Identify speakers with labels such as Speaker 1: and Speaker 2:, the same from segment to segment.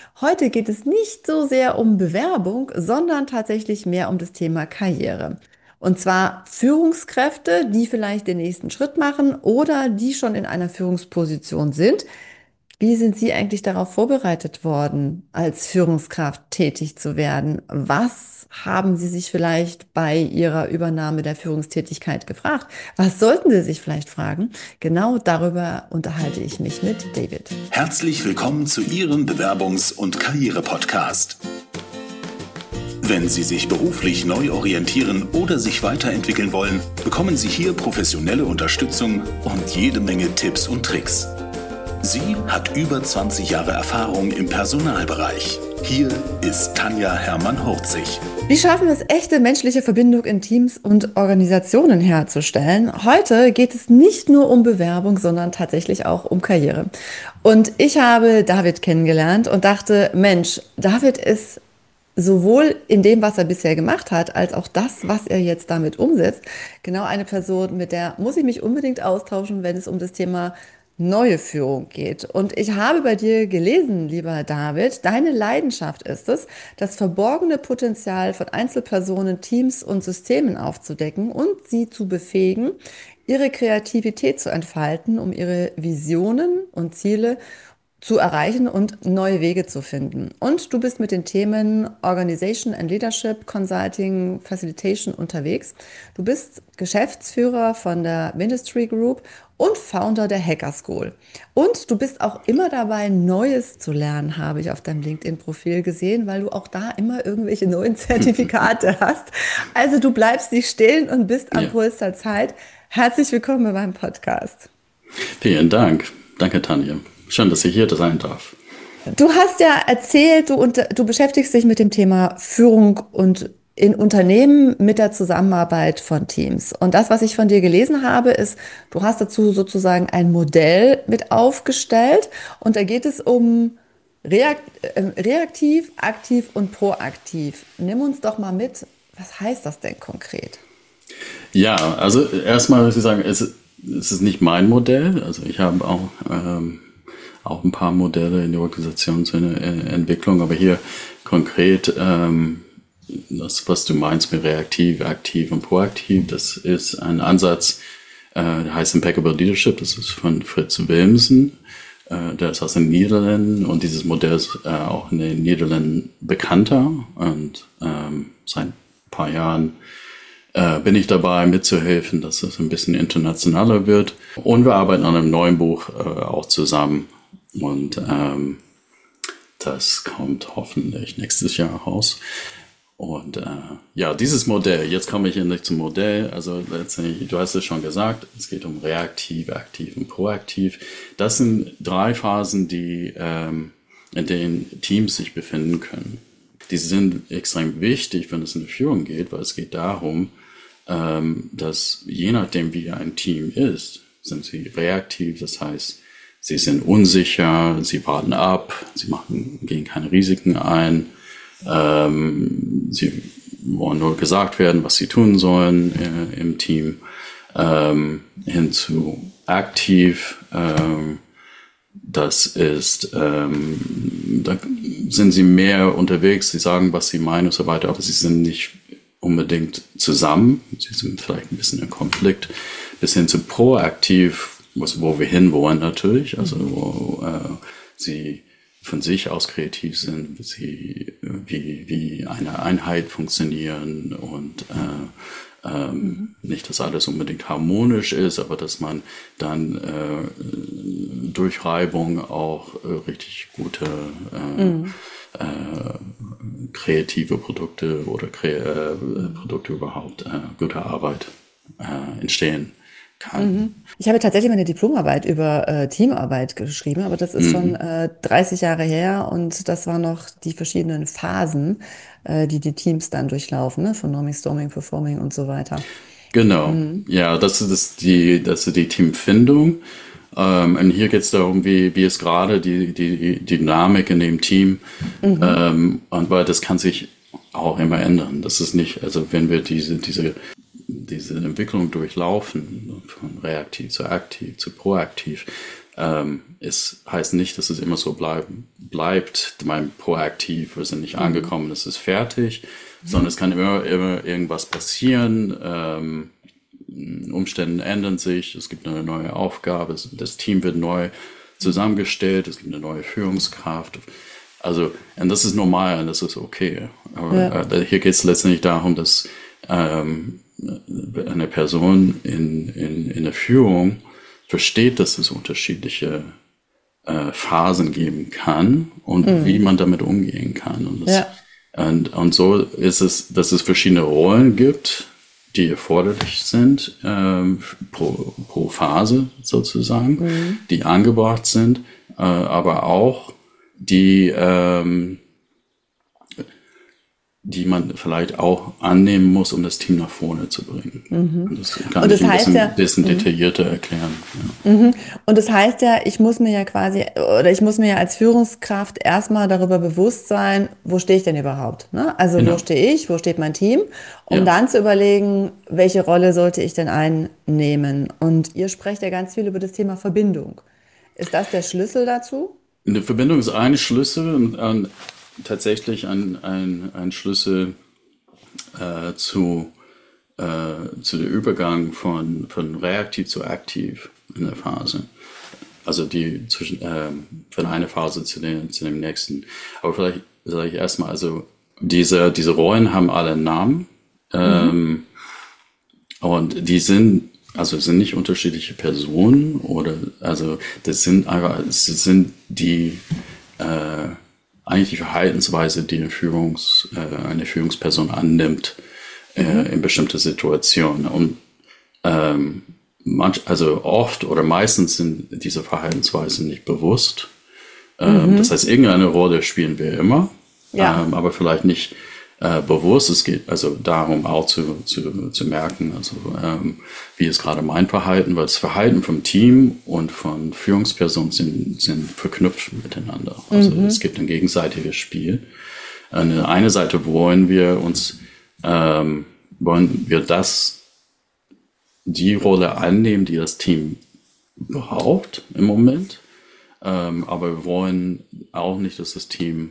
Speaker 1: Heute geht es nicht so sehr um Bewerbung, sondern tatsächlich mehr um das Thema Karriere. Und zwar Führungskräfte, die vielleicht den nächsten Schritt machen oder die schon in einer Führungsposition sind. Wie sind Sie eigentlich darauf vorbereitet worden, als Führungskraft tätig zu werden? Was haben Sie sich vielleicht bei Ihrer Übernahme der Führungstätigkeit gefragt? Was sollten Sie sich vielleicht fragen? Genau darüber unterhalte ich mich mit David.
Speaker 2: Herzlich willkommen zu Ihrem Bewerbungs- und Karriere-Podcast. Wenn Sie sich beruflich neu orientieren oder sich weiterentwickeln wollen, bekommen Sie hier professionelle Unterstützung und jede Menge Tipps und Tricks. Sie hat über 20 Jahre Erfahrung im Personalbereich. Hier ist Tanja Hermann-Hurzig.
Speaker 1: Wie schaffen wir es, echte menschliche Verbindung in Teams und Organisationen herzustellen? Heute geht es nicht nur um Bewerbung, sondern tatsächlich auch um Karriere. Und ich habe David kennengelernt und dachte, Mensch, David ist sowohl in dem, was er bisher gemacht hat, als auch das, was er jetzt damit umsetzt, genau eine Person, mit der muss ich mich unbedingt austauschen, wenn es um das Thema neue Führung geht. Und ich habe bei dir gelesen, lieber David, deine Leidenschaft ist es, das verborgene Potenzial von Einzelpersonen, Teams und Systemen aufzudecken und sie zu befähigen, ihre Kreativität zu entfalten, um ihre Visionen und Ziele zu erreichen und neue Wege zu finden. Und du bist mit den Themen Organization and Leadership, Consulting, Facilitation unterwegs. Du bist Geschäftsführer von der Ministry Group und Founder der Hacker School. Und du bist auch immer dabei, Neues zu lernen, habe ich auf deinem LinkedIn-Profil gesehen, weil du auch da immer irgendwelche neuen Zertifikate hast. Also du bleibst nicht stehen und bist am
Speaker 3: Ja,
Speaker 1: Puls der Zeit. Herzlich willkommen bei meinem Podcast.
Speaker 3: vielen Dank. Danke, Tanja. Schön, dass ich hier sein darf.
Speaker 1: Du hast ja erzählt, du beschäftigst dich mit dem Thema Führung und in Unternehmen mit der Zusammenarbeit von Teams. Und das, was ich von dir gelesen habe, ist, du hast dazu sozusagen ein Modell mit aufgestellt. Und da geht es um reaktiv, aktiv und proaktiv. Nimm uns doch mal mit, was heißt das denn konkret?
Speaker 3: Ja, also erstmal muss ich sagen, es ist nicht mein Modell. Also ich habe auch ein paar Modelle in der Organisationsentwicklung, aber hier konkret das, was du meinst mit reaktiv, aktiv und proaktiv, das ist ein Ansatz, der heißt Impeccable Leadership, das ist von Fritz Wilmsen, der ist aus den Niederlanden und dieses Modell ist auch in den Niederlanden bekannter und seit ein paar Jahren bin ich dabei mitzuhelfen, dass es ein bisschen internationaler wird. Und wir arbeiten an einem neuen Buch auch zusammen. Und das kommt hoffentlich nächstes Jahr raus. Und ja, dieses Modell, jetzt komme ich endlich zum Modell. Also letztendlich, du hast es schon gesagt, es geht um reaktiv, aktiv und proaktiv. Das sind drei Phasen, in denen Teams sich befinden können. Die sind extrem wichtig, wenn es in die Führung geht, weil es geht darum, dass je nachdem, wie ein Team ist, sind sie reaktiv, das heißt, sie sind unsicher, sie warten ab, gehen keine Risiken ein, sie wollen nur gesagt werden, was sie tun sollen im Team, hin zu aktiv, das ist, da sind sie mehr unterwegs, sie sagen, was sie meinen und so weiter, aber sie sind nicht unbedingt zusammen, sie sind vielleicht ein bisschen in Konflikt, bis hin zu proaktiv, wo wir hinwollen natürlich, also wo sie von sich aus kreativ sind, wie eine Einheit funktionieren und nicht, dass alles unbedingt harmonisch ist, aber dass man dann durch Reibung auch richtig gute kreative Produkte oder Produkte überhaupt, gute Arbeit entstehen kann.
Speaker 1: Ich habe tatsächlich meine Diplomarbeit über Teamarbeit geschrieben, aber das ist schon 30 Jahre her und das waren noch die verschiedenen Phasen, die Teams dann durchlaufen, ne? Von Norming, Storming, Performing und so weiter.
Speaker 3: Genau, ja, das ist die Teamfindung. Und hier geht es darum, wie ist gerade die Dynamik in dem Team. Und weil das kann sich auch immer ändern. Das ist nicht, also wenn wir diese Entwicklung durchlaufen, von reaktiv zu aktiv zu proaktiv, Es heißt nicht, dass es immer so bleibt, mein proaktiv, wir sind nicht angekommen, es ist fertig, sondern es kann immer irgendwas passieren, Umstände ändern sich, es gibt eine neue Aufgabe, das Team wird neu zusammengestellt, es gibt eine neue Führungskraft. Also, und das ist normal und das ist okay. Aber hier geht es letztendlich darum, dass eine Person in der Führung versteht, dass es unterschiedliche Phasen geben kann und wie man damit umgehen kann. Und so ist es, dass es verschiedene Rollen gibt, die erforderlich sind pro Phase sozusagen, die angebracht sind, aber auch die man vielleicht auch annehmen muss, um das Team nach vorne zu bringen. Das kann ich ein bisschen detaillierter erklären. Ja.
Speaker 1: Und das heißt ja, ich muss mir ja als Führungskraft erstmal darüber bewusst sein, wo stehe ich denn überhaupt? Ne? Also wo stehe ich, wo steht mein Team, um dann zu überlegen, welche Rolle sollte ich denn einnehmen? Und ihr sprecht ja ganz viel über das Thema Verbindung. Ist das der Schlüssel dazu?
Speaker 3: Eine Verbindung ist ein Schlüssel und tatsächlich ein Schlüssel zu der Übergang von reaktiv zu aktiv in der Phase. Also die von einer Phase zu dem nächsten. Aber vielleicht sage ich erstmal, also diese Rollen haben alle einen Namen und die sind nicht unterschiedliche Personen das sind die eigentlich die Verhaltensweise, die eine Führungsperson annimmt in bestimmte Situationen. Und oft oder meistens sind diese Verhaltensweisen nicht bewusst. Das heißt, irgendeine Rolle spielen wir immer, aber vielleicht nicht bewusst. Es geht also darum auch zu merken, wie ist gerade mein Verhalten, weil das Verhalten vom Team und von Führungspersonen sind verknüpft miteinander. Also es gibt ein gegenseitiges Spiel. An der einen Seite wollen wir die Rolle annehmen, die das Team braucht im Moment. Aber wir wollen auch nicht, dass das Team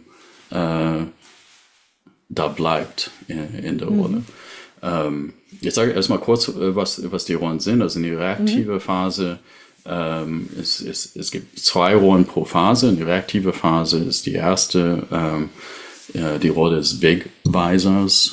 Speaker 3: da bleibt in der Rolle. Ich sage erstmal kurz, was die Rollen sind. Also in die reaktive Phase, es gibt 2 Rollen pro Phase. In die reaktive Phase ist die erste die Rolle des Wegweisers,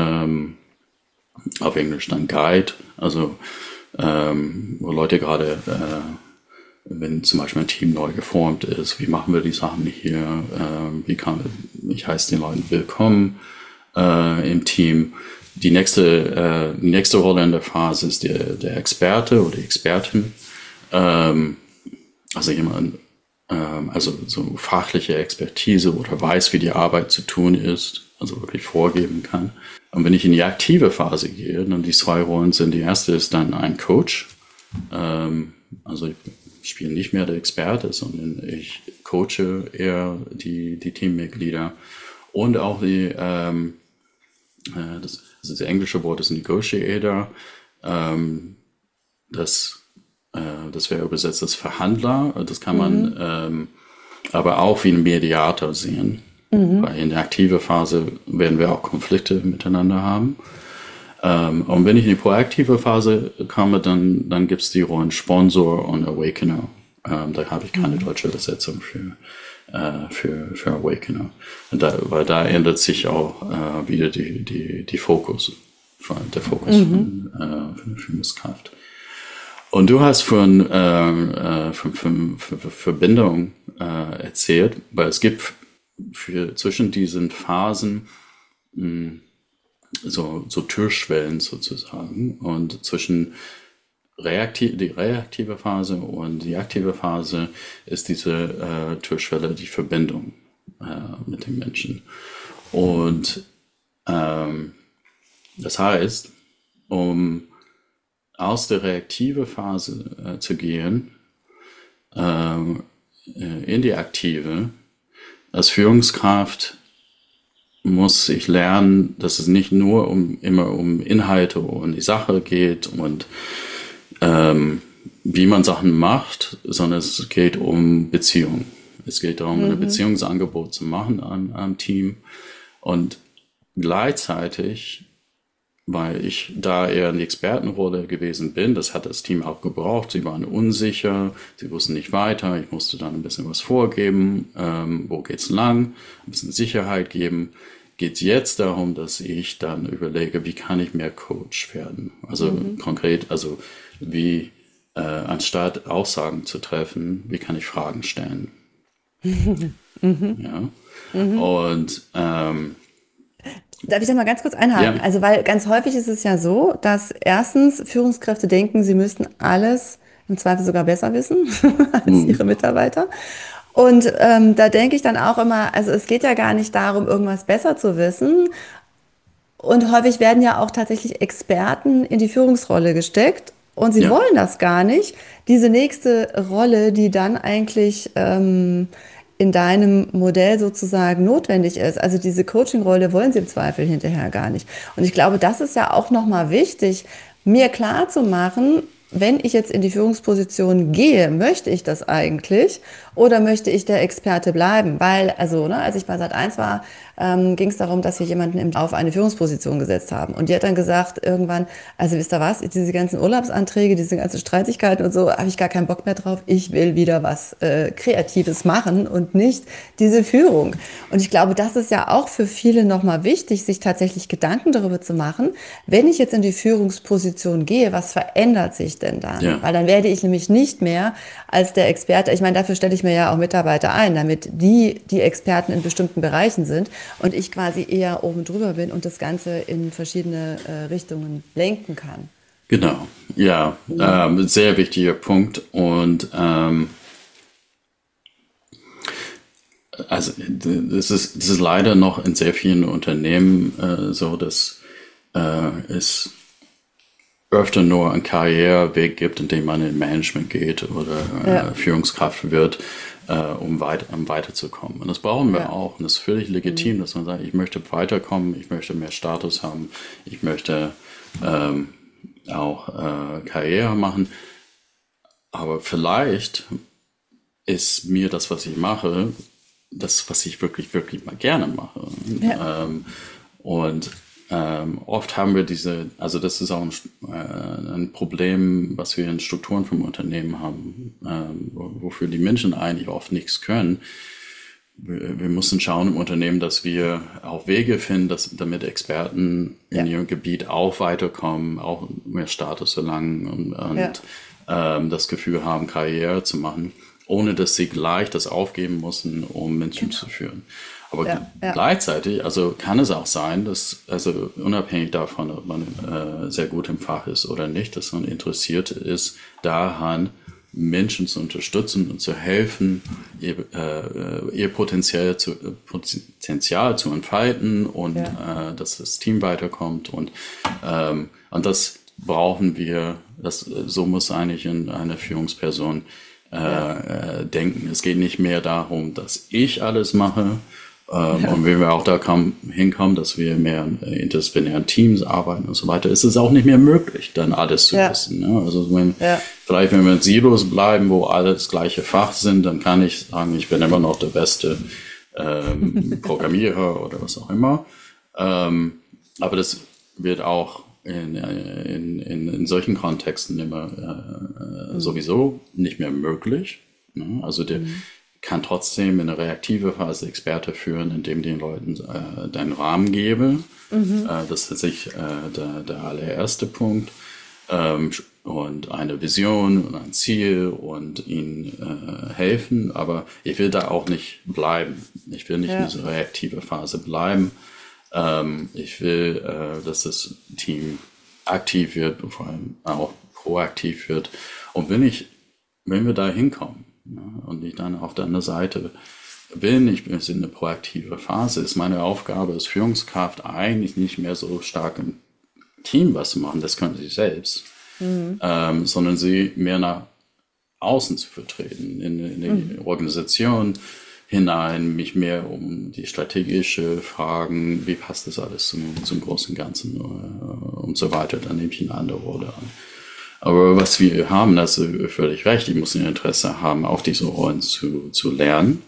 Speaker 3: auf Englisch dann Guide, also wo Leute gerade wenn zum Beispiel ein Team neu geformt ist, wie machen wir die Sachen hier, ich heiße den Leuten willkommen im Team. Die nächste Rolle in der Phase ist der Experte oder die Expertin, also jemand, so fachliche Expertise oder weiß, wie die Arbeit zu tun ist, also wirklich vorgeben kann. Und wenn ich in die aktive Phase gehe, dann die 2 Rollen sind, die erste ist dann ein Coach, also ich bin nicht mehr der Experte, sondern ich coache eher die Teammitglieder und auch das englische Wort ist Negotiator, das wäre übersetzt als Verhandler, das kann man aber auch wie ein Mediator sehen. Weil in der aktiven Phase werden wir auch Konflikte miteinander haben. Und wenn ich in die proaktive Phase komme, dann gibt es die Rollen Sponsor und Awakener. Da habe ich keine deutsche Übersetzung für Awakener. Weil da ändert sich auch wieder der Fokus von der Führungskraft. Und du hast von Verbindung erzählt, weil es gibt zwischen diesen Phasen so Türschwellen sozusagen, und zwischen die reaktive Phase und die aktive Phase ist diese Türschwelle die Verbindung mit den Menschen. Und das heißt, um aus der reaktive Phase zu gehen in die aktive, als Führungskraft muss ich lernen, dass es nicht nur immer um Inhalte und die Sache geht und wie man Sachen macht, sondern es geht um Beziehungen. Es geht darum, ein Beziehungsangebot zu machen am Team. Und gleichzeitig, weil ich da eher in die Expertenrolle gewesen bin, das hat das Team auch gebraucht. Sie waren unsicher, sie wussten nicht weiter. Ich musste dann ein bisschen was vorgeben. Wo geht's lang? Ein bisschen Sicherheit geben. Geht es jetzt darum, dass ich dann überlege, wie kann ich mehr Coach werden? Also konkret, also wie anstatt Aussagen zu treffen, wie kann ich Fragen stellen? Ja. Und
Speaker 1: darf ich da mal ganz kurz einhaken?
Speaker 3: ja,
Speaker 1: Also, weil ganz häufig ist es ja so, dass erstens Führungskräfte denken, sie müssten alles im Zweifel sogar besser wissen als ihre Mitarbeiter. Und da denke ich dann auch immer, also es geht ja gar nicht darum, irgendwas besser zu wissen. Und häufig werden ja auch tatsächlich Experten in die Führungsrolle gesteckt und sie
Speaker 3: ja,
Speaker 1: wollen das gar nicht. Diese nächste Rolle, die dann eigentlich in deinem Modell sozusagen notwendig ist, also diese Coaching-Rolle wollen sie im Zweifel hinterher gar nicht. Und ich glaube, das ist ja auch nochmal wichtig, mir klar zu machen, wenn ich jetzt in die Führungsposition gehe, möchte ich das eigentlich oder möchte ich der Experte bleiben? Weil, also, ne, als ich bei Sat.1 war, ging es darum, dass wir jemanden auf eine Führungsposition gesetzt haben. Und die hat dann gesagt, irgendwann, also wisst ihr was, diese ganzen Urlaubsanträge, diese ganzen Streitigkeiten und so, habe ich gar keinen Bock mehr drauf. Ich will wieder was Kreatives machen und nicht diese Führung. Und ich glaube, das ist ja auch für viele nochmal wichtig, sich tatsächlich Gedanken darüber zu machen, wenn ich jetzt in die Führungsposition gehe, was verändert sich denn dann?
Speaker 3: ja.
Speaker 1: Weil dann werde ich nämlich nicht mehr als der Experte, ich meine, dafür stelle ich mir ja auch Mitarbeiter ein, damit die Experten in bestimmten Bereichen sind und ich quasi eher oben drüber bin und das Ganze in verschiedene Richtungen lenken kann.
Speaker 3: Genau. Ja, sehr wichtiger Punkt. Und also das ist leider noch in sehr vielen Unternehmen so, dass es öfter nur einen Karriereweg gibt, in dem man in Management geht oder Führungskraft wird, um weiterzukommen. Und das brauchen wir auch. Und das ist völlig legitim, dass man sagt, ich möchte weiterkommen, ich möchte mehr Status haben, ich möchte auch Karriere machen. Aber vielleicht ist mir das, was ich mache, das, was ich wirklich, wirklich mal gerne mache.
Speaker 1: Ja.
Speaker 3: Und oft haben wir also das ist auch ein Problem, was wir in Strukturen vom Unternehmen haben, wofür die Menschen eigentlich oft nichts können. Wir müssen schauen im Unternehmen, dass wir auch Wege finden, damit Experten in ihrem Gebiet auch weiterkommen, auch mehr Status erlangen und das Gefühl haben, Karriere zu machen, ohne dass sie gleich das aufgeben müssen, um Menschen zu führen. Aber gleichzeitig, also kann es auch sein, dass, also unabhängig davon, ob man sehr gut im Fach ist oder nicht, dass man interessiert ist, daran Menschen zu unterstützen und zu helfen, ihr Potenzial zu entfalten und dass das Team weiterkommt und das brauchen wir, so muss eigentlich eine Führungsperson denken. Es geht nicht mehr darum, dass ich alles mache, und wenn wir auch da hinkommen, dass wir mehr in interdisziplinären Teams arbeiten und so weiter, ist es auch nicht mehr möglich, dann alles zu wissen. Ne? Also vielleicht, wenn wir in Silos bleiben, wo alle das gleiche Fach sind, dann kann ich sagen, ich bin immer noch der beste Programmierer oder was auch immer. Aber das wird auch in solchen Kontexten immer sowieso nicht mehr möglich. Ne? Also kann trotzdem in eine reaktive Phase Experte führen, indem den Leuten den Rahmen gebe. Das ist tatsächlich der allererste Punkt. Und eine Vision und ein Ziel und ihnen helfen. Aber ich will da auch nicht bleiben. Ich will nicht in dieser reaktive Phase bleiben. Ich will, dass das Team aktiv wird und vor allem auch proaktiv wird. Und wenn wir da hinkommen, und ich dann auf deiner Seite bin, ich bin in eine proaktive Phase, ist meine Aufgabe als Führungskraft eigentlich nicht mehr so stark im Team was zu machen, das können sie selbst, sondern sie mehr nach außen zu vertreten, in die Organisation hinein, mich mehr um die strategische Fragen, wie passt das alles zum großen Ganzen und so weiter, dann nehme ich eine andere Rolle an. Aber was wir haben, das ist völlig recht, die müssen Interesse haben, auf diese Rollen zu lernen.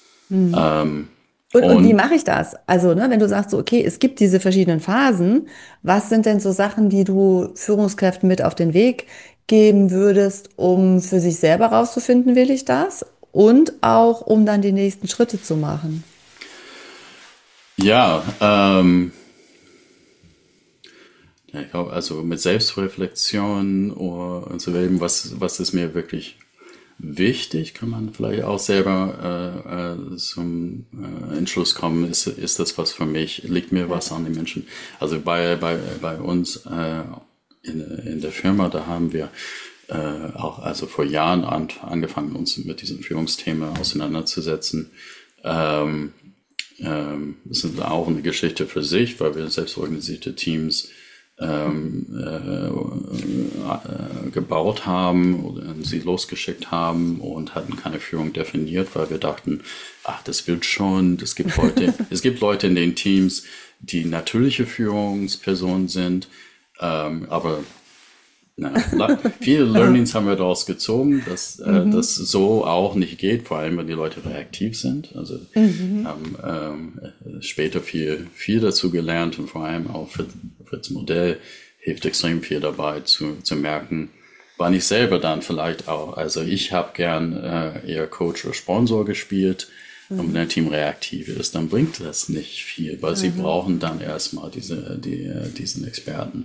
Speaker 1: Und wie mache ich das? Also, ne, wenn du sagst, so, okay, es gibt diese verschiedenen Phasen, was sind denn so Sachen, die du Führungskräften mit auf den Weg geben würdest, um für sich selber rauszufinden, will ich das? Und auch, um dann die nächsten Schritte zu machen.
Speaker 3: Ja, ja, ich glaube, also mit Selbstreflexion und zu überlegen, was ist mir wirklich wichtig, kann man vielleicht auch selber zum Entschluss kommen, ist das was für mich, liegt mir was an den Menschen. Also bei uns in der Firma, da haben wir auch also vor Jahren angefangen, uns mit diesem Führungsthema auseinanderzusetzen. Das ist auch eine Geschichte für sich, weil wir selbstorganisierte Teams gebaut haben oder sie losgeschickt haben und hatten keine Führung definiert, weil wir dachten, ach, das wird schon, es gibt Leute in den Teams, die natürliche Führungspersonen sind, aber viele Learnings haben wir daraus gezogen, dass das so auch nicht geht, vor allem wenn die Leute reaktiv sind. Also haben später viel dazu gelernt und vor allem auch für das Modell hilft extrem viel dabei zu merken, wann ich selber dann vielleicht auch, also ich habe gern eher Coach oder Sponsor gespielt. Und wenn ein Team reaktiv ist, dann bringt das nicht viel, weil sie brauchen dann erstmal diesen Experten.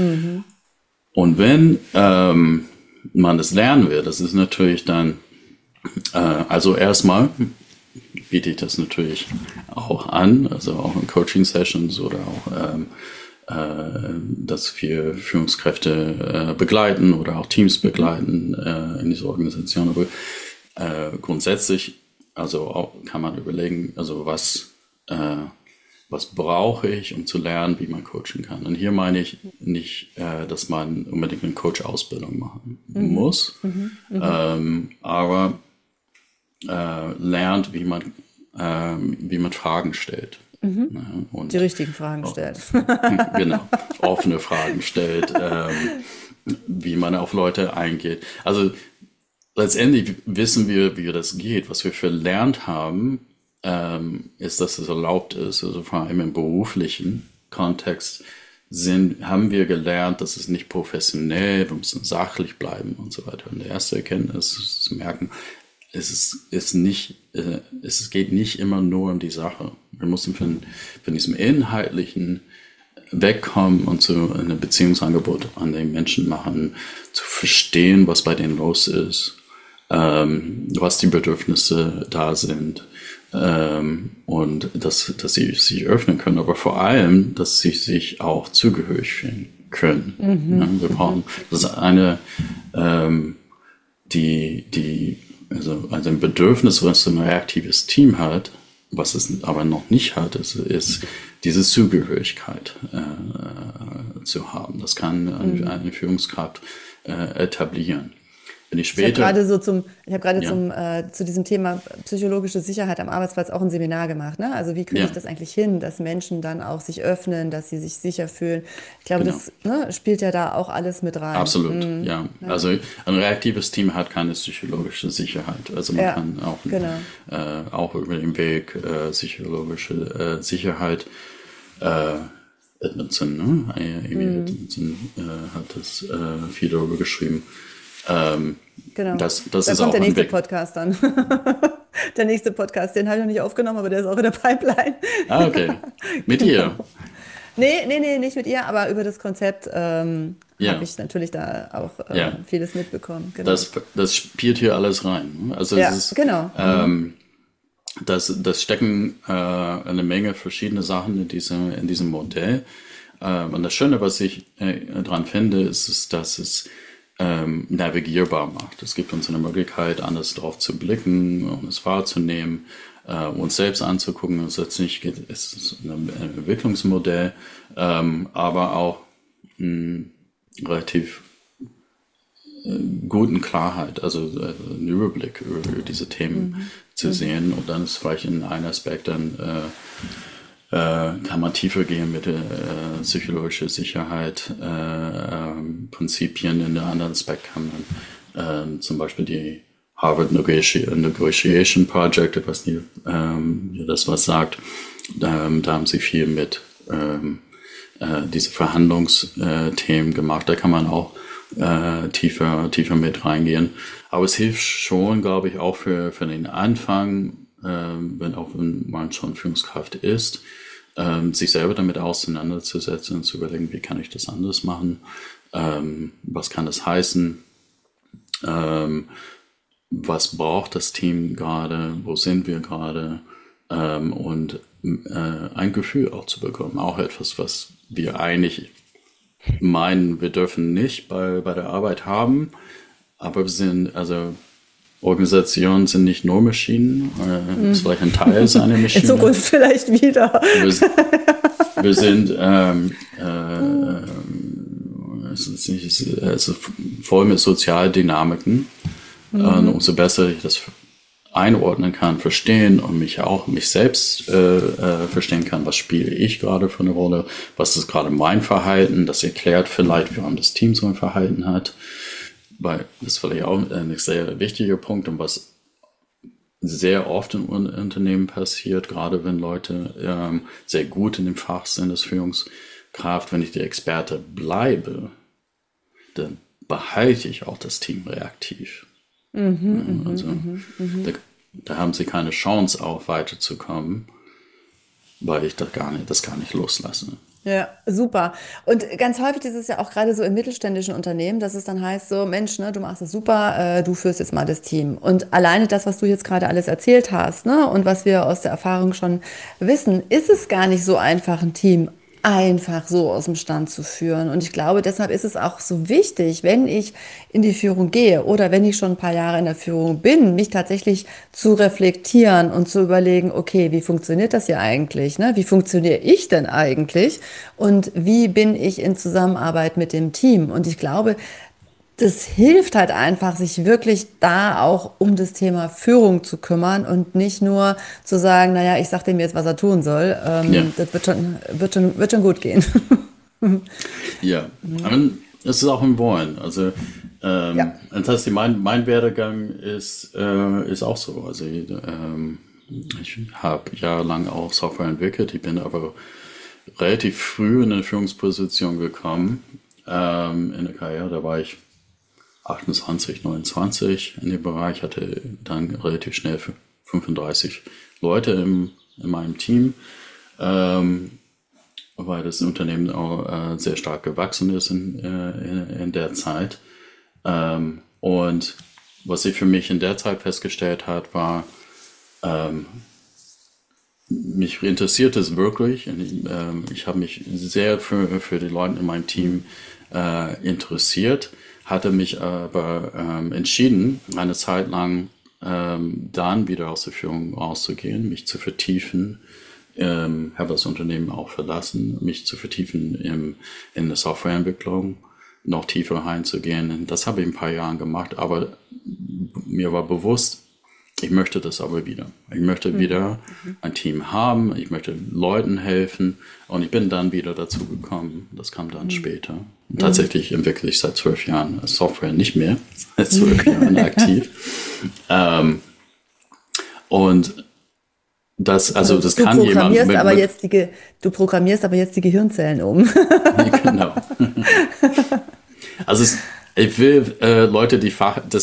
Speaker 3: Und wenn man das lernen will, das ist natürlich dann, also erstmal biete ich das natürlich auch an, also auch in Coaching-Sessions oder auch, dass wir Führungskräfte begleiten oder auch Teams begleiten in dieser Organisation. Aber grundsätzlich, also auch kann man überlegen, also was brauche ich, um zu lernen, wie man coachen kann. Und hier meine ich nicht, dass man unbedingt eine Coach-Ausbildung machen muss, aber lernt, wie man Fragen stellt. Und
Speaker 1: Die richtigen Fragen stellt.
Speaker 3: genau, offene Fragen stellt, wie man auf Leute eingeht. Also letztendlich wissen wir, wie das geht. Was wir verlernt haben, ist, dass es erlaubt ist, also vor allem im beruflichen Kontext haben wir gelernt, dass es nicht professionell, wir müssen sachlich bleiben und so weiter. Und die erste Erkenntnis ist zu merken, es geht nicht immer nur um die Sache. Wir müssen von diesem Inhaltlichen wegkommen und zu einem Beziehungsangebot an den Menschen machen, zu verstehen, was bei denen los ist, was die Bedürfnisse da sind, und dass sie sich öffnen können, aber vor allem, dass sie sich auch zugehörig fühlen können. Ja, wir brauchen, das ist eine, also ein Bedürfnis, was ein reaktives Team hat, was es aber noch nicht hat, ist diese Zugehörigkeit zu haben. Das kann eine Führungskraft etablieren. Wenn ich später,
Speaker 1: ich habe gerade zu diesem Thema psychologische Sicherheit am Arbeitsplatz auch ein Seminar gemacht, ne? Also wie kriege ich das eigentlich hin, dass Menschen dann auch sich öffnen, dass sie sich sicher fühlen? Ich glaube, das spielt ja da auch alles mit rein.
Speaker 3: Absolut, ja. Also ein reaktives Team hat keine psychologische Sicherheit. Also man kann auch, auch über den Weg psychologische Sicherheit Edmondson, ne? Amy Edmondson hat das viel darüber geschrieben.
Speaker 1: Genau.
Speaker 3: Das
Speaker 1: da
Speaker 3: ist
Speaker 1: kommt
Speaker 3: auch
Speaker 1: der
Speaker 3: ein
Speaker 1: nächste
Speaker 3: Weg.
Speaker 1: Podcast dann. Der nächste Podcast, den habe ich noch nicht aufgenommen, aber der ist auch in der Pipeline.
Speaker 3: Ah, okay. Mit ihr.
Speaker 1: Nee, nicht mit ihr, aber über das Konzept habe
Speaker 3: Ja,
Speaker 1: ich natürlich da auch
Speaker 3: ja.
Speaker 1: vieles mitbekommen. Genau.
Speaker 3: Das spielt hier alles rein. Also
Speaker 1: Ja,
Speaker 3: es ist,
Speaker 1: genau.
Speaker 3: das stecken eine Menge verschiedene Sachen in diesem Modell. Und das Schöne, was ich dran finde, ist, dass es navigierbar macht. Es gibt uns eine Möglichkeit, anders drauf zu blicken und es wahrzunehmen, uns selbst anzugucken. Es ist ein Entwicklungsmodell, aber auch relativ guten Klarheit, also einen Überblick über diese Themen zu sehen. Und dann ist vielleicht in einem Aspekt dann kann man tiefer gehen mit psychologischer Sicherheit, Prinzipien. In der anderen Aspekt kann man zum Beispiel die Harvard Negotiation Project, ich weiß nicht, wie das was sagt, da haben sie viel mit diese Verhandlungsthemen gemacht. Da kann man auch tiefer mit reingehen. Aber es hilft schon, glaube ich, auch für den Anfang, wenn man schon Führungskraft ist, sich selber damit auseinanderzusetzen und zu überlegen, wie kann ich das anders machen? Was kann das heißen? Was braucht das Team gerade? Wo sind wir gerade? Und ein Gefühl auch zu bekommen. Auch etwas, was wir eigentlich meinen, wir dürfen nicht bei der Arbeit haben, aber Organisationen sind nicht nur Maschinen, das ist vielleicht ein Teil seiner Maschine.
Speaker 1: In Zukunft vielleicht wieder.
Speaker 3: Wir sind es ist voll mit Sozialdynamiken. Umso besser ich das einordnen kann, verstehen und mich selbst verstehen kann, was spiele ich gerade für eine Rolle, was ist gerade mein Verhalten, das erklärt vielleicht, warum das Team so ein Verhalten hat, weil das ist vielleicht auch ein sehr wichtiger Punkt und was sehr oft in Unternehmen passiert, gerade wenn Leute sehr gut in dem Fach sind als Führungskraft, wenn ich der Experte bleibe, dann behalte ich auch das Team reaktiv. Da haben sie keine Chance, auch weiterzukommen, weil ich das gar nicht loslasse.
Speaker 1: Ja, super. Und ganz häufig ist es ja auch gerade so in mittelständischen Unternehmen, dass es dann heißt so, Mensch, ne, du machst das super, du führst jetzt mal das Team. Und alleine das, was du jetzt gerade alles erzählt hast, ne, und was wir aus der Erfahrung schon wissen, ist es gar nicht so einfach, ein Team einfach so aus dem Stand zu führen. Und ich glaube, deshalb ist es auch so wichtig, wenn ich in die Führung gehe oder wenn ich schon ein paar Jahre in der Führung bin, mich tatsächlich zu reflektieren und zu überlegen, okay, wie funktioniert das hier eigentlich? Ne? Wie funktioniere ich denn eigentlich? Und wie bin ich in Zusammenarbeit mit dem Team? Und ich glaube, das hilft halt einfach, sich wirklich da auch um das Thema Führung zu kümmern und nicht nur zu sagen, naja, ich sag dem jetzt, was er tun soll. Das wird schon gut gehen.
Speaker 3: Ja, aber es ist auch ein Wollen. Also das heißt, mein Werdegang ist auch so. Also ich habe jahrelang auch Software entwickelt. Ich bin aber relativ früh in eine Führungsposition gekommen in der Karriere. Da war ich 28, 29 in dem Bereich, hatte dann relativ schnell 35 Leute in meinem Team, weil das Unternehmen auch sehr stark gewachsen ist in der Zeit. Und was ich für mich in der Zeit festgestellt hat, war, mich interessiert es wirklich. Ich habe mich sehr für die Leute in meinem Team interessiert, hatte mich aber entschieden, eine Zeit lang dann wieder aus der Führung rauszugehen, mich zu vertiefen, habe das Unternehmen auch verlassen, mich zu vertiefen in der Softwareentwicklung, noch tiefer reinzugehen. Das habe ich ein paar Jahren gemacht, aber mir war bewusst, ich möchte das aber wieder. Ich möchte wieder ein Team haben, ich möchte Leuten helfen und ich bin dann wieder dazu gekommen. Das kam dann später. Und tatsächlich entwickle ich seit 12 Jahren Software nicht mehr, seit 12 Jahren aktiv. Und das kann jemand
Speaker 1: du programmierst aber jetzt die Gehirnzellen um.
Speaker 3: Genau. Also ich will Leute, die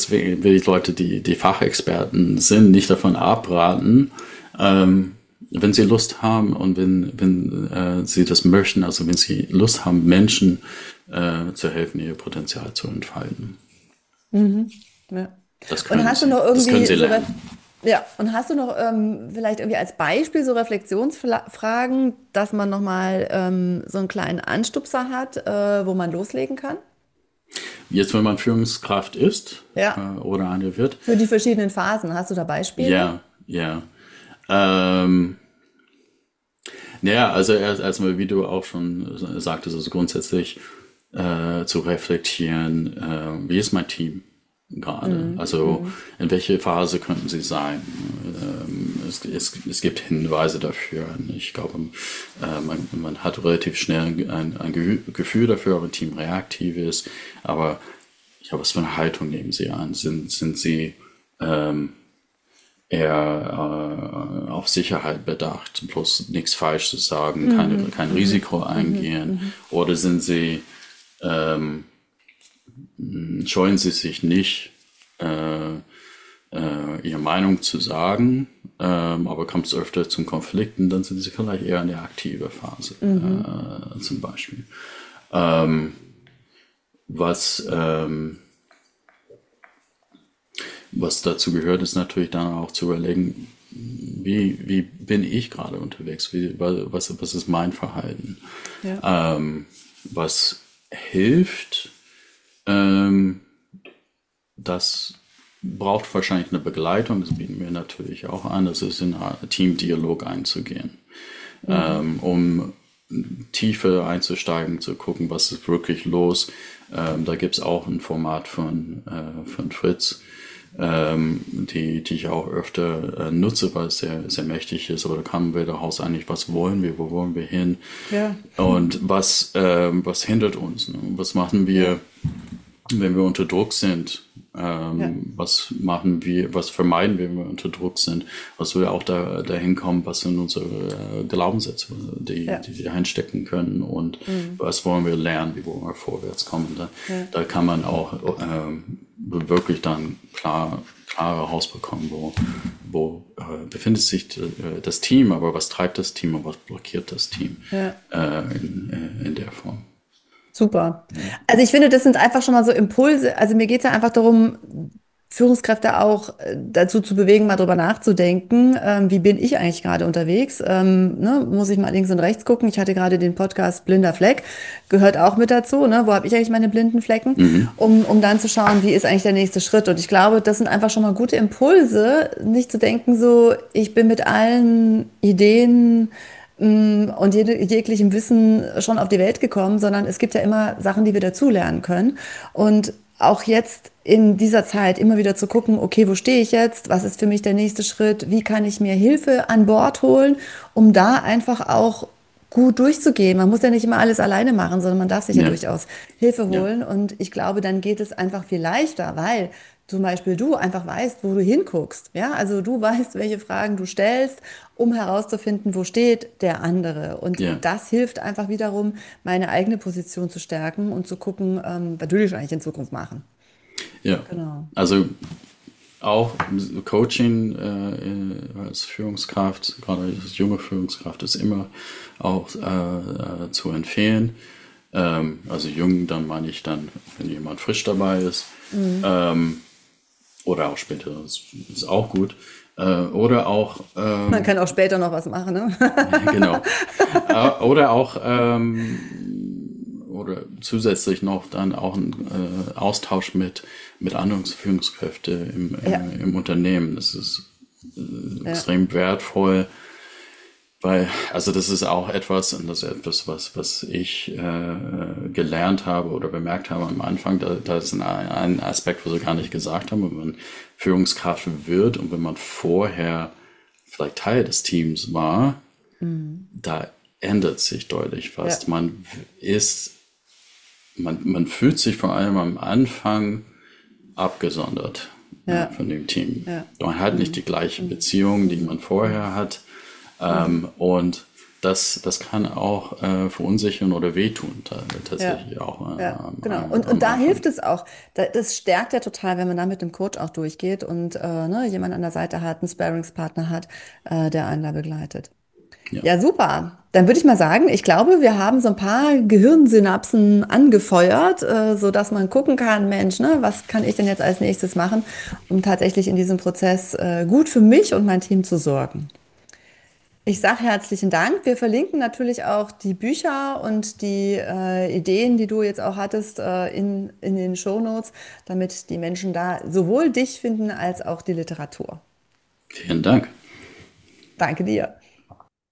Speaker 3: Fachexperten sind, nicht davon abraten, wenn sie Lust haben und wenn sie das möchten, also wenn sie Lust haben, Menschen zu helfen, ihr Potenzial zu entfalten.
Speaker 1: Mhm. Ja.
Speaker 3: Das können sie lernen.
Speaker 1: Ja, und hast du noch vielleicht irgendwie als Beispiel so Reflexionsfragen, dass man nochmal so einen kleinen Anstupser hat, wo man loslegen kann?
Speaker 3: Jetzt, wenn man Führungskraft ist oder eine wird.
Speaker 1: Für die verschiedenen Phasen, hast du da Beispiele?
Speaker 3: Ja. Also erstmal, wie du auch schon sagtest, also grundsätzlich zu reflektieren, wie ist mein Team gerade? Also in welche Phase könnten sie sein? es gibt Hinweise dafür. Ich glaube, man hat relativ schnell ein Gefühl dafür, ob ein Team reaktiv ist. Aber ja, was für eine Haltung nehmen Sie an? Sind Sie eher auf Sicherheit bedacht, bloß nichts falsch zu sagen, kein Risiko eingehen? Oder sind Sie, scheuen Sie sich nicht, ihre Meinung zu sagen, aber kommt es öfter zum Konflikten, dann sind Sie vielleicht eher in der aktiven Phase, zum Beispiel. Was, was dazu gehört, ist natürlich dann auch zu überlegen, wie bin ich gerade unterwegs? Was ist mein Verhalten?
Speaker 1: Ja.
Speaker 3: Was hilft, das braucht wahrscheinlich eine Begleitung, das bieten wir natürlich auch an, das ist in einen Teamdialog einzugehen, um tiefer einzusteigen, zu gucken, was ist wirklich los. Da gibt es auch ein Format von Fritz, die ich auch öfter nutze, weil es sehr, sehr mächtig ist. Aber da kamen wir daraus eigentlich, was wollen wir, wo wollen wir hin?
Speaker 1: Ja.
Speaker 3: Und was hindert uns? Ne? Was machen wir, wenn wir unter Druck sind? Was machen wir, was vermeiden wir, wenn wir unter Druck sind? Was wir auch dahin kommen, was sind unsere Glaubenssätze, die wir einstecken können und was wollen wir lernen, wie wollen wir vorwärts kommen? Da kann man auch wirklich dann klar herausbekommen, wo befindet sich das Team, aber was treibt das Team und was blockiert das Team in der Form.
Speaker 1: Super. Also ich finde, das sind einfach schon mal so Impulse. Also mir geht es ja einfach darum, Führungskräfte auch dazu zu bewegen, mal drüber nachzudenken, wie bin ich eigentlich gerade unterwegs? Ne, muss ich mal links und rechts gucken? Ich hatte gerade den Podcast Blinder Fleck, gehört auch mit dazu. Ne? Wo habe ich eigentlich meine blinden Flecken? Um dann zu schauen, wie ist eigentlich der nächste Schritt? Und ich glaube, das sind einfach schon mal gute Impulse, nicht zu denken so, ich bin mit allen Ideen und jeglichem Wissen schon auf die Welt gekommen, sondern es gibt ja immer Sachen, die wir dazulernen können. Und auch jetzt in dieser Zeit immer wieder zu gucken, okay, wo stehe ich jetzt? Was ist für mich der nächste Schritt? Wie kann ich mir Hilfe an Bord holen, um da einfach auch gut durchzugehen? Man muss ja nicht immer alles alleine machen, sondern man darf sich ja
Speaker 3: Ja,
Speaker 1: durchaus Hilfe
Speaker 3: ja,
Speaker 1: holen. Und ich glaube, dann geht es einfach viel leichter, weil zum Beispiel du einfach weißt, wo du hinguckst. Ja, also du weißt, welche Fragen du stellst, um herauszufinden, wo steht der andere. Und
Speaker 3: ja,
Speaker 1: das hilft einfach wiederum, meine eigene Position zu stärken und zu gucken, was will ich eigentlich in Zukunft machen.
Speaker 3: ja.
Speaker 1: Genau.
Speaker 3: Also auch Coaching als Führungskraft, gerade als junge Führungskraft, ist immer auch zu empfehlen. Also jung, dann meine ich dann, wenn jemand frisch dabei ist. Oder auch später, das ist auch gut. Oder auch,
Speaker 1: Man kann auch später noch was machen, ne?
Speaker 3: genau. Oder auch, oder zusätzlich noch dann auch ein Austausch mit anderen Führungskräften
Speaker 1: Ja,
Speaker 3: im Unternehmen. Das ist
Speaker 1: ja,
Speaker 3: extrem wertvoll, weil, also das ist auch etwas, und das ist etwas, was ich gelernt habe oder bemerkt habe am Anfang, da ist ein Aspekt, was wir gar nicht gesagt haben, wenn man Führungskraft wird und wenn man vorher vielleicht Teil des Teams war, da ändert sich deutlich
Speaker 1: ja,
Speaker 3: was. Man fühlt sich vor allem am Anfang abgesondert
Speaker 1: ja,
Speaker 3: von dem Team.
Speaker 1: ja.
Speaker 3: Man hat nicht die gleiche Beziehung, die man vorher hat. Und das kann auch verunsichern oder wehtun,
Speaker 1: Ja,
Speaker 3: tatsächlich auch
Speaker 1: ja, genau. Und
Speaker 3: am
Speaker 1: da
Speaker 3: Anfang.
Speaker 1: hilft es auch. Das stärkt ja total, wenn man da mit dem Coach auch durchgeht und ne, jemand an der Seite hat, einen Sparringspartner hat, der einen da begleitet.
Speaker 3: Ja,
Speaker 1: Ja, super. Dann würde ich mal sagen, ich glaube, wir haben so ein paar Gehirnsynapsen angefeuert, so dass man gucken kann, Mensch, ne, was kann ich denn jetzt als nächstes machen, um tatsächlich in diesem Prozess gut für mich und mein Team zu sorgen. Ich sage herzlichen Dank. Wir verlinken natürlich auch die Bücher und die Ideen, die du jetzt auch hattest, in den Shownotes, damit die Menschen da sowohl dich finden als auch die Literatur.
Speaker 3: vielen Dank.
Speaker 1: Danke dir.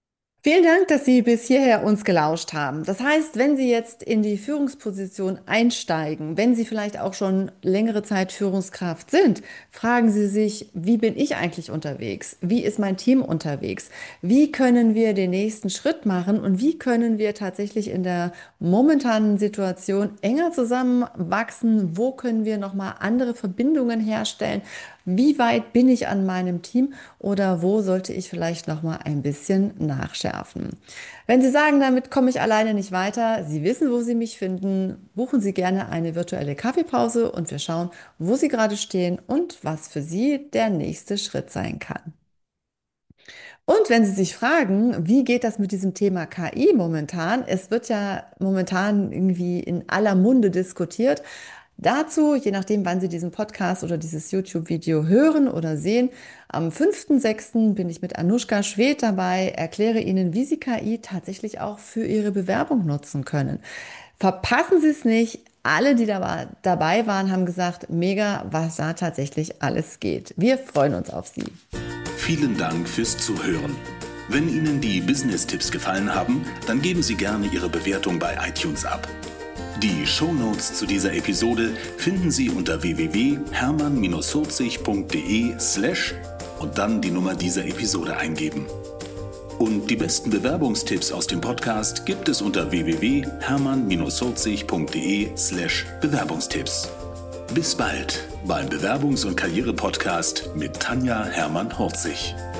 Speaker 1: Vielen Dank, dass Sie bis hierher uns gelauscht haben. Das heißt, wenn Sie jetzt in die Führungsposition einsteigen, wenn Sie vielleicht auch schon längere Zeit Führungskraft sind, fragen Sie sich, wie bin ich eigentlich unterwegs? Wie ist mein Team unterwegs? Wie können wir den nächsten Schritt machen und wie können wir tatsächlich in der momentanen Situation enger zusammenwachsen? Wo können wir nochmal andere Verbindungen herstellen? Wie weit bin ich an meinem Team oder wo sollte ich vielleicht noch mal ein bisschen nachschärfen? Wenn Sie sagen, damit komme ich alleine nicht weiter, Sie wissen, wo Sie mich finden, buchen Sie gerne eine virtuelle Kaffeepause und wir schauen, wo Sie gerade stehen und was für Sie der nächste Schritt sein kann. Und wenn Sie sich fragen, wie geht das mit diesem Thema KI momentan? Es wird ja momentan irgendwie in aller Munde diskutiert. Dazu, je nachdem, wann Sie diesen Podcast oder dieses YouTube-Video hören oder sehen, am 5.6. bin ich mit Anushka Schwedt dabei, erkläre Ihnen, wie Sie KI tatsächlich auch für Ihre Bewerbung nutzen können. Verpassen Sie es nicht. Alle, die dabei waren, haben gesagt, mega, was da tatsächlich alles geht. Wir freuen uns auf Sie.
Speaker 2: Vielen Dank fürs Zuhören. Wenn Ihnen die Business-Tipps gefallen haben, dann geben Sie gerne Ihre Bewertung bei iTunes ab. Die Shownotes zu dieser Episode finden Sie unter www.hermann-40.de/ und dann die Nummer dieser Episode eingeben. Und die besten Bewerbungstipps aus dem Podcast gibt es unter www.hermann-40.de/Bewerbungstipps. Bis bald beim Bewerbungs- und Karriere-Podcast mit Tanja Hermann-Horzig.